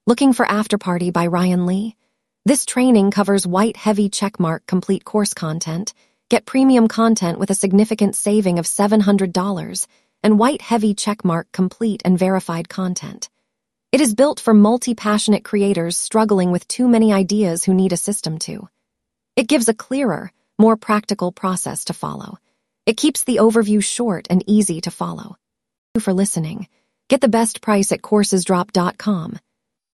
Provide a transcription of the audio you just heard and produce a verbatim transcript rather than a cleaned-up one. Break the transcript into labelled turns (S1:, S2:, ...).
S1: Looking for Afterparty by Ryan Lee? This training covers white heavy checkmark complete course content, get premium content with a significant saving of seven hundred dollars, and white heavy checkmark complete and verified content. It is built for multi-passionate creators struggling with too many ideas who need a system to. It gives a clearer, more practical process to follow. It keeps the overview short and easy to follow. Thank you for listening. Get the best price at courses drop dot com.